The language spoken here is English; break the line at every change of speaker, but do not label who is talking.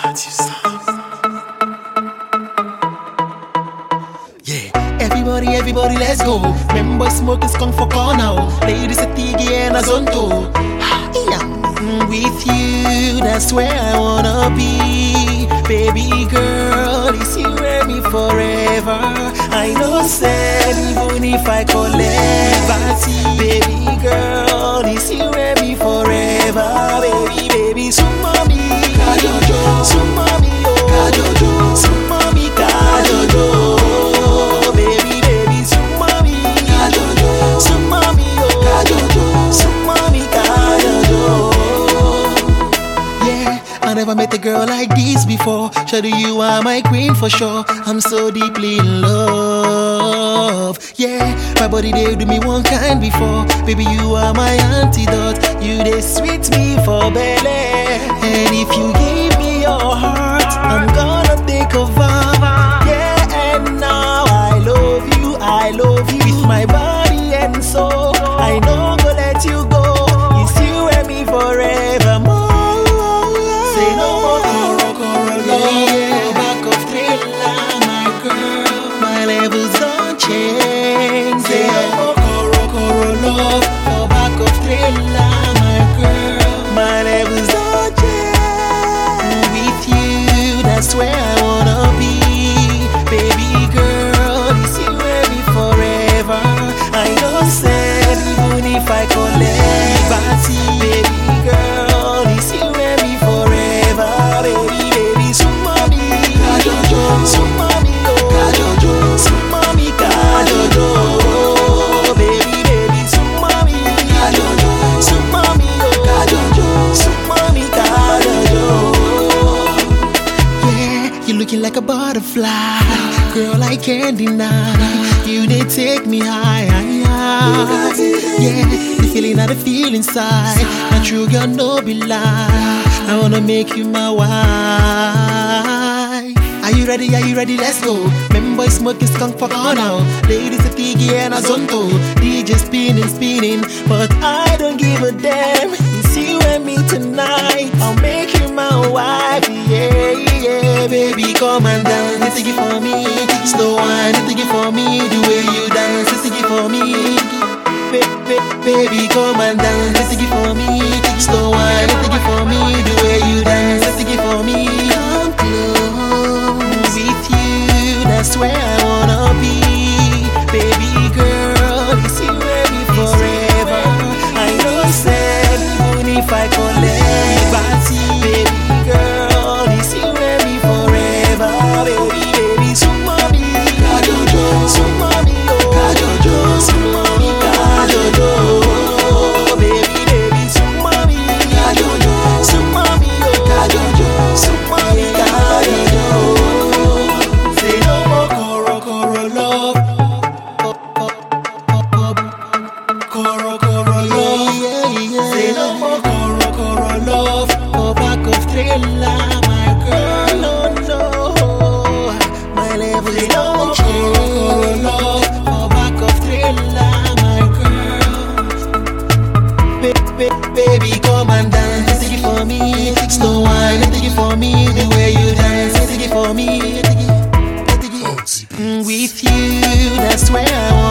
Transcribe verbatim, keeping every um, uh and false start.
Yeah, everybody, everybody, let's go. Remember, smoke is skunk for corner. Ladies, a tigi and a zonto. With you, that's where I wanna be. Baby girl, it's you and me forever. I know, said, even if I collect party. Baby girl, it's you and me forever. Baby, baby, sumami, kajojo, sumami, oh, kajojo, sumami, kajojo. Baby, baby, sumami, kajojo, sumami, oh, kajojo, sumami, kajojo. I never met a girl like this before. Shawty, you are my queen for sure. I'm so deeply in love. Yeah, my body they do me one kind before. Baby, you are my antidote. You they sweet me for belly. And if you give me your heart, I'm gonna take over. Yeah, and now I love you, I love you with my body and soul. I know go let you go. It's you and me forevermore. That's where I wanna be. Baby girl, it's you and me forever. I know, said, even if I collect party. Baby girl, it's you and me forever. Baby, baby, sumami, kajojo, sumami, oh, kajojo, sumami, kajojo. Baby, baby, sumami, kajojo, sumami, oh, kajojo, sumami, kajojo. You looking like a butterfly, girl, I can't deny. You did take me high, high, high. Yeah, the feeling I feel inside. My true girl, no be lie. I wanna make you my wife. Are you ready? Are you ready? Let's go. Remember, smoke is skunk for corner. Ladies, a tigi and a zonto. D J spinning, spinning, but I don't give a damn. It's you and me tonight. I'll make you my wife. Yeah, yeah, baby, come and dance. It's a for me. Slow wine, it's a for me. The way you dance, it's a for me. Baby, come and dance. It's a for me. Slow wine, it's a for me. The way you dance, it's a for me. Come close with you. That's where I wanna be. Baby girl, it's you and me forever. I know, said, even if I collect party. Baby girl, it's you and me forever. Baby, baby, sumami, kajojo, sumami, oh, kajojo, sumami, kajojo. Baby, baby, sumami, kajojo, sumami, oh, kajojo, sumami, kajojo. Say no more koro koro love, koro koro love. Say no more koro koro love. For back of trailer, my girl, no, no. My level is no koro love. For back of trailer, my girl. Baby, come and dance, take it for me. Slow wine, take it for me. The way you dance, take it for me. With you, that's where I want.